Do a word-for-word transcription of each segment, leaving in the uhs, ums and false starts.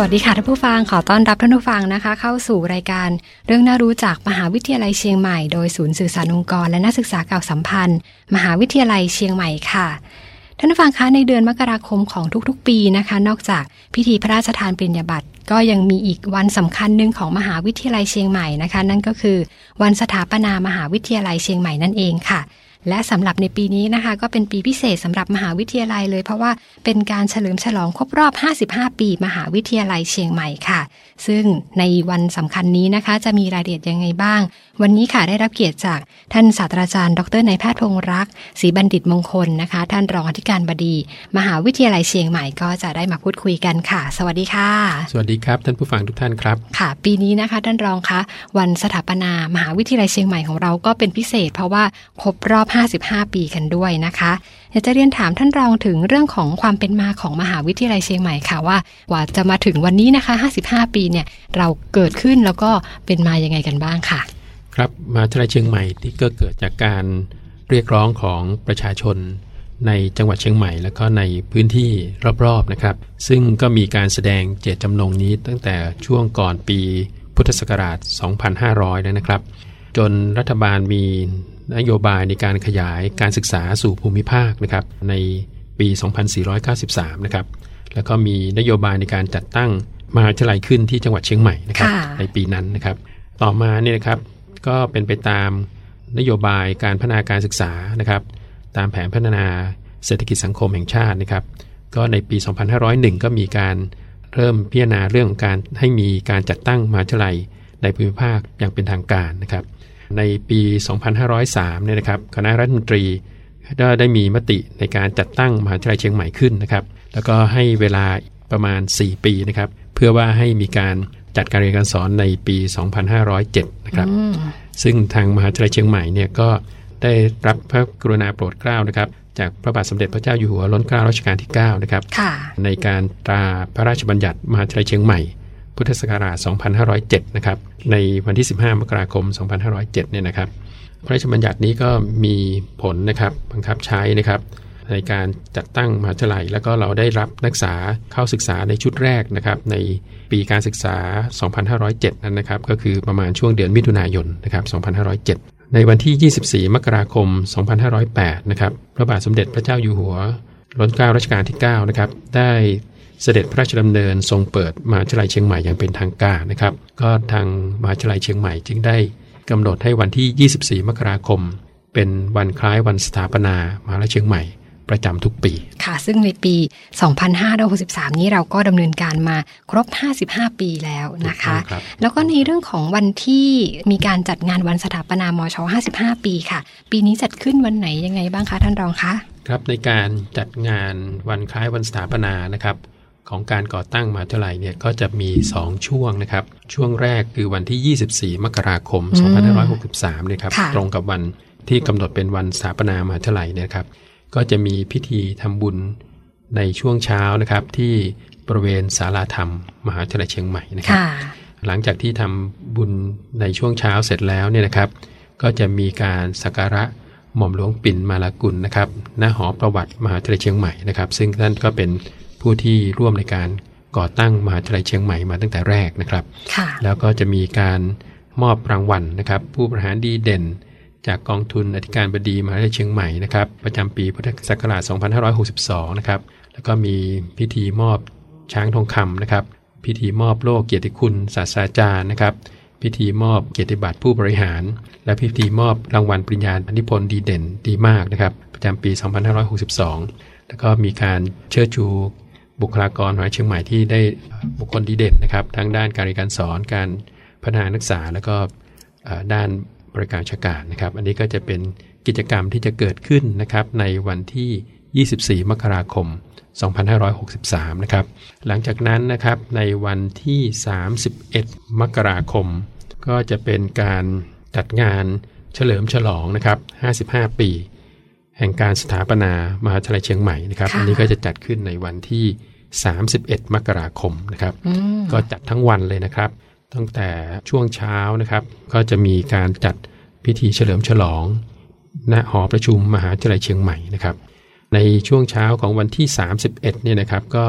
วัสดีค่ะท่านผู้ฟังขอต้อนรับท่านผู้ฟังนะคะเข้าสู่รายการเรื่องน่ารู้จากมหาวิทยาลัยเชียงใหม่โดยศูนย์สื่อสารองค์กรและนักศึกษาเก่าสัมพันธ์มหาวิทยาลัยเชียงใหม่ค่ะท่านผู้ฟังคะในเดือนมกราคมของทุกๆปีนะคะนอกจากพิธีพระราชทานปริญญาบัตรก็ยังมีอีกวันสำคัญหนึ่งของมหาวิทยาลัยเชียงใหม่นะคะนั่นก็คือวันสถาปนามหาวิทยาลัยเชียงใหม่นั่นเองค่ะและสำหรับในปีนี้นะคะก็เป็นปีพิเศษสำหรับมหาวิทยาลัยเลยเพราะว่าเป็นการเฉลิมฉลองครบรอบห้าสิบห้าปีมหาวิทยาลัยเชียงใหม่ค่ะซึ่งในวันสำคัญนี้นะคะจะมีรายละเอียดยังไงบ้างวันนี้ค่ะได้รับเกียรติจากท่านศาสตราจารย์ดรนายแพทย์พงษ์รักษ์ศรีบัณฑิตมงคลนะคะท่านรองอธิการบดีมหาวิทยาลัยเชียงใหม่ก็จะได้มาพูดคุยกันค่ะสวัสดีค่ะสวัสดีครับท่านผู้ฟังทุกท่านครับค่ะปีนี้นะคะท่านรองคะวันสถาปนามหาวิทยาลัยเชียงใหม่ของเราก็เป็นพิเศษเพราะว่าครบรอบห้าสิบห้าปีกันด้วยนะคะอยากจะเรียนถามท่านรองถึงเรื่องของความเป็นมาของมหาวิทยาลัยเชียงใหม่ค่ะว่ากว่าจะมาถึงวันนี้นะคะห้าสิบห้าปีเนี่ยเราเกิดขึ้นแล้วก็เป็นมายังไงกันบ้างค่ะครับมหาวิทยาลัยเชียงใหม่ที่ก็เกิดจากการเรียกร้องของประชาชนในจังหวัดเชียงใหม่แล้วก็ในพื้นที่รอบๆนะครับซึ่งก็มีการแสดงเจตจำนงนี้ตั้งแต่ช่วงก่อนปีพุทธศักราชสองพันห้าร้อยแล้วนะครับจนรัฐบาลมีนโยบายในการขยายการศึกษาสู่ภูมิภาคนะครับในปีสองพันสี่ร้อยเก้าสิบสามนะครับแล้วก็มีนโยบายในการจัดตั้งมหาวิทยาลัยขึ้นที่จังหวัดเชียงใหม่นะครับในปีนั้นนะครับต่อมาเนี่ยนะครับก็เป็นไปตามนโยบายการพัฒนาการศึกษานะครับตามแผนพัฒนาเศรษฐกิจสังคมแห่งชาตินะครับก็ในปีสองพันห้าร้อยเอ็ดก็มีการเริ่มพิจารณาเรื่องของการให้มีการจัดตั้งมหาวิทยาลัยในภูมิภาคอย่างเป็นทางการนะครับในปีสองพันห้าร้อยสามเนี่ยนะครับคณะรัฐมนตรีได้ได้มีมติในการจัดตั้งมหาวิทยาลัยเชียงใหม่ขึ้นนะครับแล้วก็ให้เวลาประมาณสี่ปีนะครับเพื่อว่าให้มีการจัดการเรียนการสอนในปีสองพันห้าร้อยเจ็ดนะครับซึ่งทางมหาวิทยาลัยเชียงใหม่เนี่ยก็ได้รับพระกรุณาโปรดเกล้านะครับจากพระบาทสมเด็จพระเจ้าอยู่หัวล้นเกล้ารัชกาลที่เก้านะครับในการตราพระราชบัญญัติมหาวิทยาลัยเชียงใหม่พุทธศักราชสองพันห้าร้อยเจ็ดนะครับในวันที่สิบห้ามกราคมสองพันห้าร้อยเจ็ดเนี่ยนะครับพระราชบัญญัตินี้ก็มีผลนะครับบังคับใช้นะครับในการจัดตั้งมหาวิทยาลัยแล้วก็เราได้รับนักศึกษาเข้าศึกษาในชุดแรกนะครับในปีการศึกษาสองพันห้าร้อยเจ็ดนั้นนะครับก็คือประมาณช่วงเดือนมิถุนายนนะครับสองพันห้าร้อยเจ็ดในวันที่ยี่สิบสี่มกราคมสองพันห้าร้อยแปดนะครับพระบาทสมเด็จพระเจ้าอยู่หัวล้นเกล้ารัชกาลที่เก้านะครับได้เสด็จพระราชดำเนินทรงเปิดมหาวิทยาลัยเชียงใหม่อย่างเป็นทางการนะครับก็ทางมหาวิทยาลัยเชียงใหม่จึงได้กำหนดให้วันที่ยี่สิบสี่มกราคมเป็นวันคล้ายวันสถาปนามหาวิทยาลัยเชียงใหม่ประจำทุกปีค่ะซึ่งในปีสองพันห้าร้อยหกสิบสามนี้เราก็ดำเนินการมาครบห้าสิบห้าปีแล้วนะคะแล้วก็ในเรื่องของวันที่มีการจัดงานวันสถาปนามช.ห้าสิบห้าปีค่ะปีนี้จัดขึ้นวันไหนยังไงบ้างคะท่านรองคะครับในการจัดงานวันคล้ายวันสถาปนานะครับของการก่อตั้งมหาวิทยาลัยเนี่ยก็จะมีสองช่วงนะครับช่วงแรกคือวันที่ยี่สิบสี่มกราคมสองพันห้าร้อยหกสิบสามเนี่ยครับตรงกับวันที่กำหนดเป็นวันสถาปนามหาวิทยาลัยเนี่ยครับก็จะมีพิธีทำบุญในช่วงเช้านะครับที่บริเวณศาลาธรรมมหาวิทยาลัยเชียงใหม่นะครับหลังจากที่ทำบุญในช่วงเช้าเสร็จแล้วเนี่ยนะครับก็จะมีการสักการะหม่อมหลวงปิ่นมาลากุลนะครับณหอประวัติมหาวิทยาลัยเชียงใหม่นะครับซึ่งท่านก็เป็นผู้ที่ร่วมในการก่อตั้งมหาวิทยาลัยเชียงใหม่มาตั้งแต่แรกนะครับแล้วก็จะมีการมอบรางวัลนะครับผู้บริหารดีเด่นจากกองทุนอธิการบดีมหาวิทยาลัยเชียงใหม่นะครับประจำปีพุทธศักราชสองพันห้าร้อยหกสิบสองนะครับแล้วก็มีพิธีมอบช้างทองคำนะครับพิธีมอบโล่เกียรติคุณศาสตราจารย์นะครับพิธีมอบเกียรติบัตรผู้บริหารและพิธีมอบรางวัลปริญญานิพนธ์ดีเด่นดีมากนะครับประจำปีสองพันห้าร้อยหกสิบสองแล้วก็มีการเชิดชูบุคลากรมหาวิทยาลัยเชียงใหม่ที่ได้บุคคลดีเด่นนะครับทั้งด้านการเรียนการสอนการพัฒนานักศึกษาแล้วก็ด้านบริการราชการนะครับอันนี้ก็จะเป็นกิจกรรมที่จะเกิดขึ้นนะครับในวันที่ยี่สิบสี่มกราคมสองพันห้าร้อยหกสิบสามนะครับหลังจากนั้นนะครับในวันที่สามสิบเอ็ดมกราคมก็จะเป็นการจัดงานเฉลิมฉลองนะครับห้าสิบห้าปีแห่งการสถาปนามหาวิทยาลัยเชียงใหม่นะครับอันนี้ก็จะจัดขึ้นในวันที่สามสิบเอ็ดมกราคมนะครับก็จัดทั้งวันเลยนะครับตั้งแต่ช่วงเช้านะครับก็จะมีการจัดพิธีเฉลิมฉลองณหอประชุมมหาวิทยาลัยเชียงใหม่นะครับในช่วงเช้าของวันที่สามสิบเอ็ดเนี่ยนะครับก็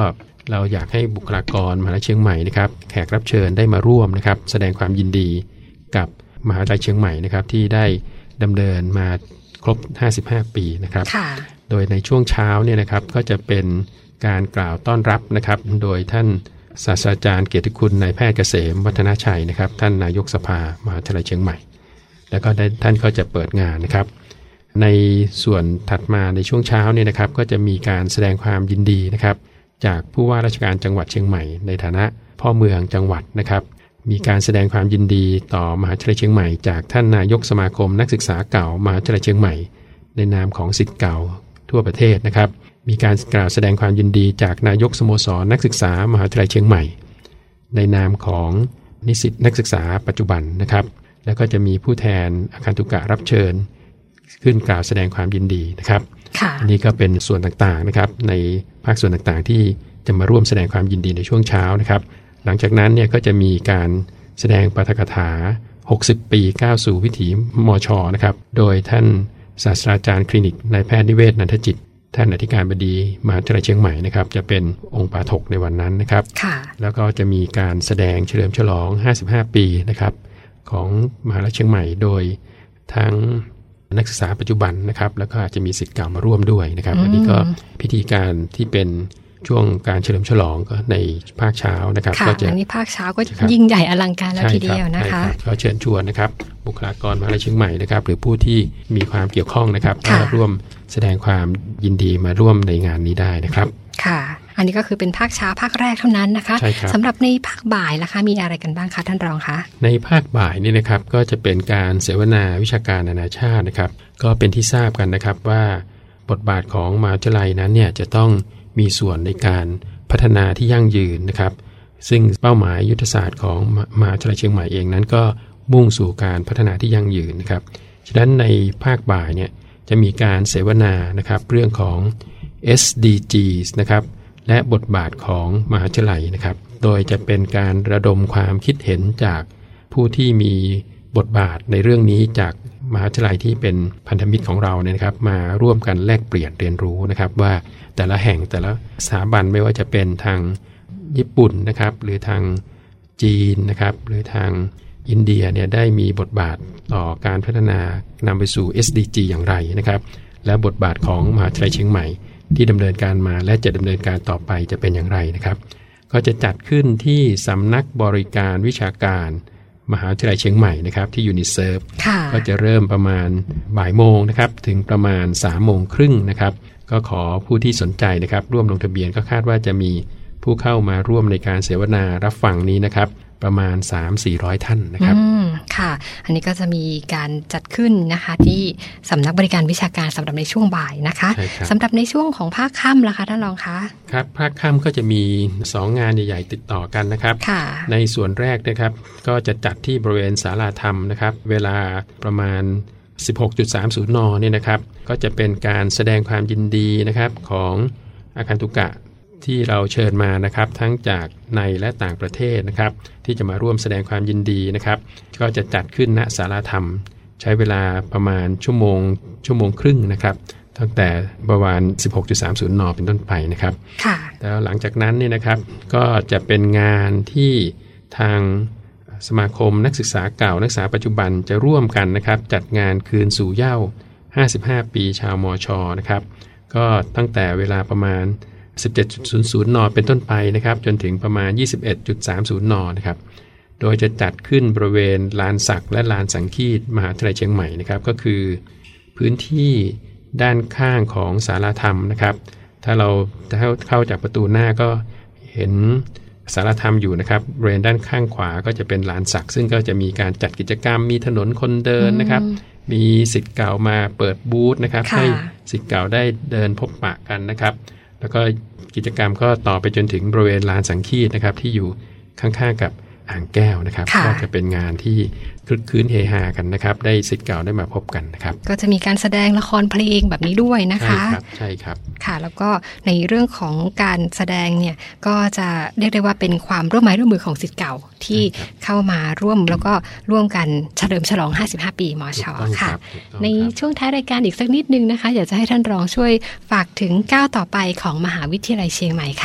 เราอยากให้บุคลากรมหาวิทยาลัยเชียงใหม่นะครับแขกรับเชิญได้มาร่วมนะครับแสดงความยินดีกับมหาวิทยาลัยเชียงใหม่นะครับที่ได้ดำเนินมาครบห้าสิบห้าปีนะครับโดยในช่วงเช้าเนี่ยนะครับก็จะเป็นการกล่าวต้อนรับนะครับโดยท่านศาสตราจารย์เกียรติคุณนายแพทย์เกษมวัฒนชัยนะครับท่านนายกสภามหาวิทยาลัยเชียงใหม่แล้วก็ได้ท่านก็จะเปิดงานนะครับในส่วนถัดมาในช่วงเช้าเนี่ยนะครับก็จะมีการแสดงความยินดีนะครับจากผู้ว่าราชการจังหวัดเชียงใหม่ในฐานะพ่อเมืองจังหวัดนะครับมีการแสดงความยินดีต่อมหาวิทยาลัยเชียงใหม่จากท่านนายกสมาคมนักศึกษาเก่ามหาวิทยาลัยเชียงใหม่ในนามของศิษย์เก่าทั่วประเทศนะครับมีการกล่าวแสดงความยินดีจากนายกสโมสรนักศึกษามหาวิทยาลัยเชียงใหม่ในนามของนิสิตนักศึกษาปัจจุบันนะครับแล้วก็จะมีผู้แทนอาคันตุกะรับเชิญขึ้นกล่าวแสดงความยินดีนะครับอันนี้ก็เป็นส่วนต่างๆนะครับในภาคส่วนต่างๆที่จะมาร่วมแสดงความยินดีในช่วงเช้านะครับหลังจากนั้นเนี่ยก็จะมีการแสดงปาฐกถาหกสิบปีก้าวสู่วิถีมช.นะครับโดยท่านศาสตราจารย์คลินิกนายแพทย์นิเวศนันทจิตท่านอธิการบดีมหาวิทยาลัยเชียงใหม่นะครับจะเป็นองค์ปาฐกในวันนั้นนะครับแล้วก็จะมีการแสดงเฉลิมฉลองห้าสิบห้าปีนะครับของมหาวิทยาลัยเชียงใหม่โดยทั้งนักศึกษาปัจจุบันนะครับแล้วก็อาจจะมีศิษย์เก่ามาร่วมด้วยนะครับอันนี้ก็พิธีการที่เป็นช่วงการเฉลิมฉลองก็ในภาคเช้านะครับก็จะอันนี้ภาคเช้าก็ยิ่งใหญ่อลังการแล้วทีเดียวนะคะก็เชิญชวนนะครับบุคลากรมหาวิทยาลัยเชียงใหม่นะครับหรือผู้ที่มีความเกี่ยวข้องนะครับมาร่วมแสดงความยินดีมาร่วมในงานนี้ได้นะครับค่ะอันนี้ก็คือเป็นภาคเช้าภาคแรกเท่านั้นนะคะสำหรับในภาคบ่ายล่ะคะมีอะไรกันบ้างคะท่านรองคะในภาคบ่ายนี่นะครับก็จะเป็นการเสวนาวิชาการนานาชาตินะครับก็เป็นที่ทราบกันนะครับว่าบทบาทของมหาวิทยาลัยนั้นเนี่ยจะต้องมีส่วนในการพัฒนาที่ยั่งยืนนะครับซึ่งเป้าหมายยุทธศาสตร์ของมหาวิทยาลัยเชียงใหม่เองนั้นก็มุ่งสู่การพัฒนาที่ยั่งยืนนะครับฉะนั้นในภาคบ่ายเนี่ยจะมีการเสวนานะครับเรื่องของ เอส ดี จี นะครับและบทบาทของมหาวิทยาลัยนะครับโดยจะเป็นการระดมความคิดเห็นจากผู้ที่มีบทบาทในเรื่องนี้จากมหาวิทยาลัยที่เป็นพันธมิตรของเราเนี่ยนะครับมาร่วมกันแลกเปลี่ยนเรียนรู้นะครับว่าแต่ละแห่งแต่ละสถาบันไม่ว่าจะเป็นทางญี่ปุ่นนะครับหรือทางจีนนะครับหรือทางอินเดียเนี่ยได้มีบทบาทต่อการพัฒนานำไปสู่ เอส ดี จี อย่างไรนะครับและบทบาทของมหาวิทยาลัยเชียงใหม่ที่ดำเนินการมาและจะดำเนินการต่อไปจะเป็นอย่างไรนะครับก็จะจัดขึ้นที่สำนักบริการวิชาการมหาวิทยาลัยเชียงใหม่นะครับที่ยูนิเซิร์ฟก็จะเริ่มประมาณบ่ายโมงนะครับถึงประมาณสามโมงครึ่งนะครับก็ขอผู้ที่สนใจนะครับร่วมลงทะเบียนก็คาดว่าจะมีผู้เข้ามาร่วมในการเสวนารับฟังนี้นะครับประมาณ สามถึงสี่ร้อย ท่านนะครับอืมค่ะอันนี้ก็จะมีการจัดขึ้นนะคะที่สำนักบริการวิชาการสำหรับในช่วงบ่ายนะคะสำหรับในช่วงของภาคค่ำล่ะคะท่านรองคะครับภาคค่ำก็จะมีสองงานใหญ่ๆติดต่อกันนะครับในส่วนแรกนะครับก็จะจัดที่บริเวณศาลาธรรมนะครับเวลาประมาณ สิบหกจุดสามศูนย์ นเนี่ยนะครับก็จะเป็นการแสดงความยินดีนะครับของอาคันตุกะที่เราเชิญมานะครับทั้งจากในและต่างประเทศนะครับที่จะมาร่วมแสดงความยินดีนะครับก็จะจัดขึ้นณศาลาธรรมใช้เวลาประมาณชั่วโมงชั่วโมงครึ่งนะครับตั้งแต่ประมาณ สิบหกจุดสามศูนย์ นเป็นต้นไปนะครับค่ะแล้วหลังจากนั้นเนี่ยนะครับก็จะเป็นงานที่ทางสมาคมนักศึกษาเก่านักศึกษาปัจจุบันจะร่วมกันนะครับจัดงานคืนสู่เหย้าห้าสิบห้าปีชาวมช.นะครับก็ตั้งแต่เวลาประมาณสิบเจ็ดจุดศูนย์ศูนย์ นเป็นต้นไปนะครับจนถึงประมาณ ยี่สิบเอ็ดจุดสามศูนย์ นนะครับโดยจะจัดขึ้นบริเวณลานศักและลานสังคีตมหาวิทยาลัยเชียงใหม่นะครับก็คือพื้นที่ด้านข้างของศาลาธรรมนะครับถ้าเราจะเข้าจากประตูหน้าก็เห็นศาลาธรรมอยู่นะครับบริเวณด้านข้างขวาก็จะเป็นลานศักซึ่งก็จะมีการจัดกิจกรรมมีถนนคนเดินนะครับมีศิษย์เก่ามาเปิดบูธนะครับให้ศิษย์เก่าได้เดินพบปะกันนะครับแล้วก็กิจกรรมก็ต่อไปจนถึงบริเวณลานสังคีตนะครับที่อยู่ข้างๆกับอ่างแก้วนะครับก็จะเป็นงานที่คลึกคลื้นเฮฮากันนะครับได้ศิษย์เก่าได้มาพบกันนะครับก็จะมีการแสดงละครเพลงแบบนี้ด้วยนะคะใช่ครับใช่ครับค่ะแล้วก็ในเรื่องของการแสดงเนี่ยก็จะเรียกได้ว่าเป็นความร่วมไม้ร่วมมือของศิษย์เก่าที่เข้ามาร่วมแล้วก็ร่วมกันเฉลิมฉลองห้าสิบห้าปีมช.ค่ะในช่วงท้ายรายการอีกสักนิดนึงนะคะอยากจะให้ท่านรองช่วยฝากถึงก้าวต่อไปของมหาวิทยาลัยเชียงใหม่ค่ะ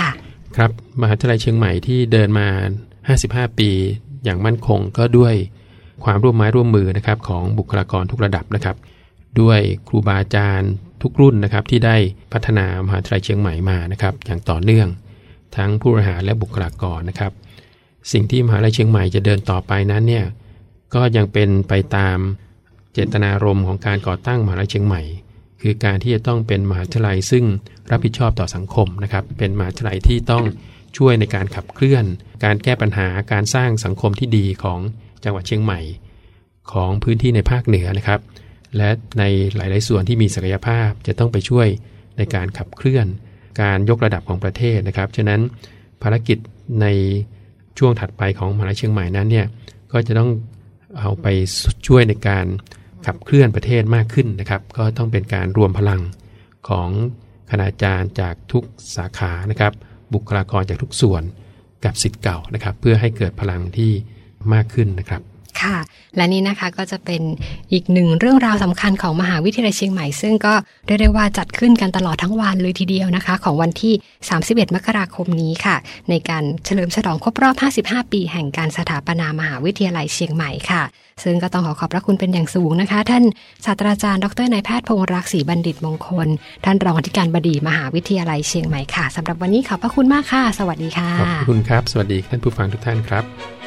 ครับมหาวิทยาลัยเชียงใหม่ที่เดินมาห้าสิบห้าปีอย่างมั่นคงก็ด้วยความร่วมไม้ร่วมมือนะครับของบุคลากรทุกระดับนะครับด้วยครูบาอาจารย์ทุกรุ่นนะครับที่ได้พัฒนามหาวิทยาลัยเชียงใหม่มานะครับอย่างต่อเนื่องทั้งผู้บริหารและบุคลากรนะครับสิ่งที่มหาวิทยาลัยเชียงใหม่จะเดินต่อไปนั้นเนี่ยก็ยังเป็นไปตามเจตนารมณ์ของการก่อตั้งมหาวิทยาลัยเชียงใหม่คือการที่จะต้องเป็นมหาวิทยาลัยซึ่งรับผิดชอบต่อสังคมนะครับเป็นมหาวิทยาลัยที่ต้องช่วยในการขับเคลื่อนการแก้ปัญหาการสร้างสังคมที่ดีของจังหวัดเชียงใหม่ของพื้นที่ในภาคเหนือนะครับและในหลายๆส่วนที่มีศักยภาพจะต้องไปช่วยในการขับเคลื่อนการยกระดับของประเทศนะครับฉะนั้นภารกิจในช่วงถัดไปของมหาวิทยาลัยเชียงใหม่นั้นเนี่ยก็จะต้องเอาไปช่วยในการขับเคลื่อนประเทศมากขึ้นนะครับก็ต้องเป็นการรวมพลังของคณาจารย์จากทุกสาขานะครับบุคลากรจากทุกส่วนกับศิษย์เก่านะครับเพื่อให้เกิดพลังที่มากขึ้นนะครับค่ะและนี่นะคะก็จะเป็นอีกหนึ่งเรื่องราวสำคัญของมหาวิทยาลัยเชียงใหม่ซึ่งก็เรียกได้ว่าจัดขึ้นกันตลอดทั้งวันเลยทีเดียวนะคะของวันที่สามสิบเอ็ดมกราคมนี้ค่ะในการเฉลิมฉลองครบรอบห้าสิบห้าปีแห่งการสถาปนามหาวิทยาลัยเชียงใหม่ค่ะซึ่งก็ต้องขอขอบพระคุณเป็นอย่างสูงนะคะท่านศาสตราจารย์ดรนายแพทย์พงษ์รักษ์ศรีบัณฑิตมงคลท่านรองอธิการบดีมหาวิทยาลัยเชียงใหม่ค่ะสำหรับวันนี้ขอบพระคุณมากค่ะสวัสดีค่ะขอบคุณครับสวัสดีท่านผู้ฟังทุกท่านครับ